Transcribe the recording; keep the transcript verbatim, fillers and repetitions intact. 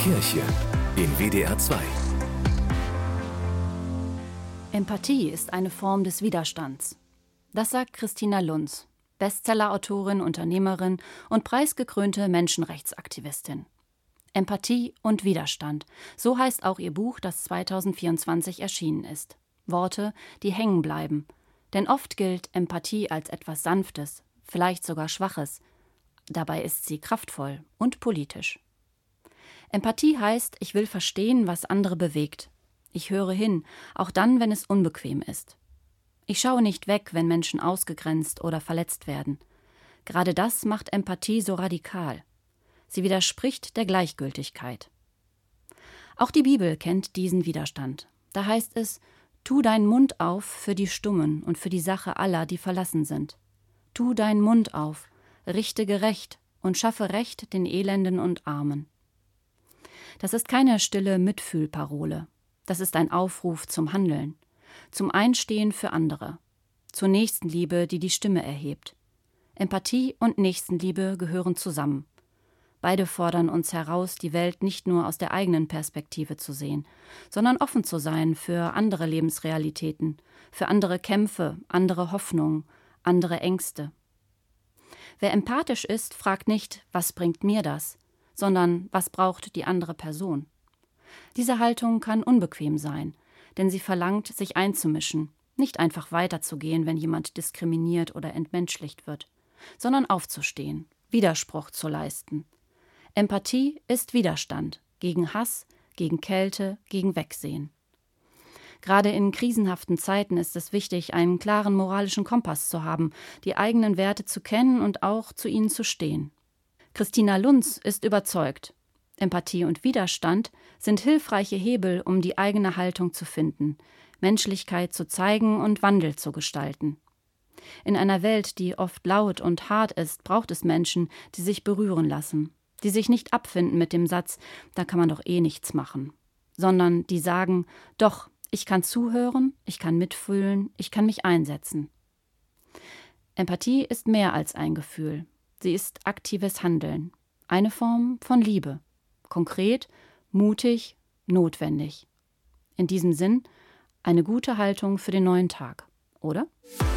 Kirche in W D R zwei. Empathie ist eine Form des Widerstands. Das sagt Christina Lunz, Bestsellerautorin, Unternehmerin und preisgekrönte Menschenrechtsaktivistin. Empathie und Widerstand, so heißt auch ihr Buch, das zweitausendvierundzwanzig erschienen ist. Worte, die hängen bleiben. Denn oft gilt Empathie als etwas Sanftes, vielleicht sogar Schwaches. Dabei ist sie kraftvoll und politisch. Empathie heißt, ich will verstehen, was andere bewegt. Ich höre hin, auch dann, wenn es unbequem ist. Ich schaue nicht weg, wenn Menschen ausgegrenzt oder verletzt werden. Gerade das macht Empathie so radikal. Sie widerspricht der Gleichgültigkeit. Auch die Bibel kennt diesen Widerstand. Da heißt es: Tu deinen Mund auf für die Stummen und für die Sache aller, die verlassen sind. Tu deinen Mund auf, richte gerecht und schaffe Recht den Elenden und Armen. Das ist keine stille Mitfühlparole. Das ist ein Aufruf zum Handeln, zum Einstehen für andere, zur Nächstenliebe, die die Stimme erhebt. Empathie und Nächstenliebe gehören zusammen. Beide fordern uns heraus, die Welt nicht nur aus der eigenen Perspektive zu sehen, sondern offen zu sein für andere Lebensrealitäten, für andere Kämpfe, andere Hoffnungen, andere Ängste. Wer empathisch ist, fragt nicht, was bringt mir das, sondern was braucht die andere Person. Diese Haltung kann unbequem sein, denn sie verlangt, sich einzumischen, nicht einfach weiterzugehen, wenn jemand diskriminiert oder entmenschlicht wird, sondern aufzustehen, Widerspruch zu leisten. Empathie ist Widerstand gegen Hass, gegen Kälte, gegen Wegsehen. Gerade in krisenhaften Zeiten ist es wichtig, einen klaren moralischen Kompass zu haben, die eigenen Werte zu kennen und auch zu ihnen zu stehen. Christina Lunz ist überzeugt, Empathie und Widerstand sind hilfreiche Hebel, um die eigene Haltung zu finden, Menschlichkeit zu zeigen und Wandel zu gestalten. In einer Welt, die oft laut und hart ist, braucht es Menschen, die sich berühren lassen, die sich nicht abfinden mit dem Satz, da kann man doch eh nichts machen, sondern die sagen, doch, ich kann zuhören, ich kann mitfühlen, ich kann mich einsetzen. Empathie ist mehr als ein Gefühl. Sie ist aktives Handeln, eine Form von Liebe. Konkret, mutig, notwendig. In diesem Sinn eine gute Haltung für den neuen Tag, oder?